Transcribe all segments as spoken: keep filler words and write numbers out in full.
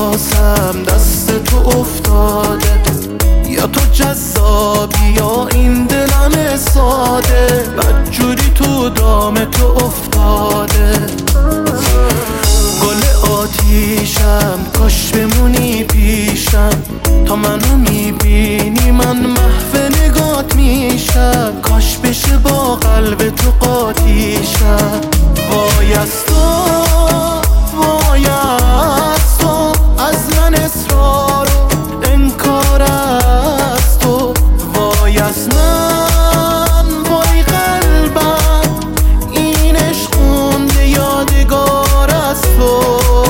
احساسم دست تو افتاده، یا تو جذابی یا این دلم ساده، بدجوری تو دام تو افتاده. گل آتیشم کاش بمونی پیشم، تا منو میبینی من محو نگات میشم، کاش بشه با قلب تو قاطیشم. وای از تو وای از تو، از من اصرار و انکار از تو. وای از من وای قلبم، این عشق خونده یادگار از تو.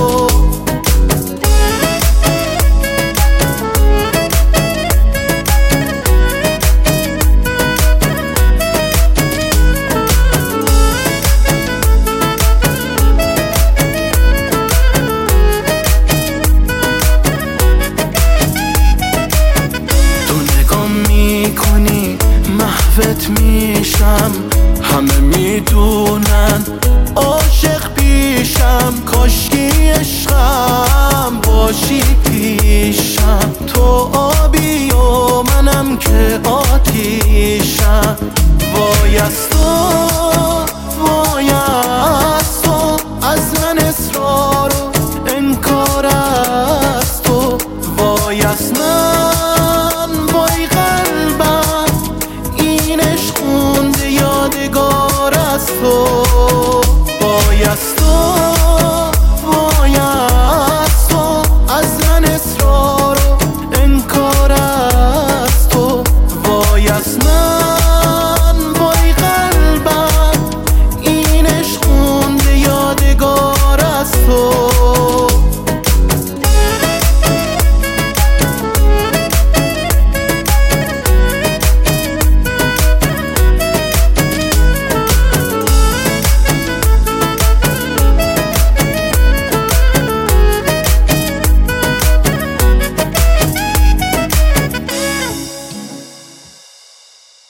میکنی محوت میشم، همه میدونن عاشق پیشم، کاشکی عشقم باشی پیشم. تو آبی و منم که آتیشم. وای از تو وای از تو، از من اصرار و انکار از تو. وای از من وای قلبم، این عشق خونده یادگار از تو. وای از تو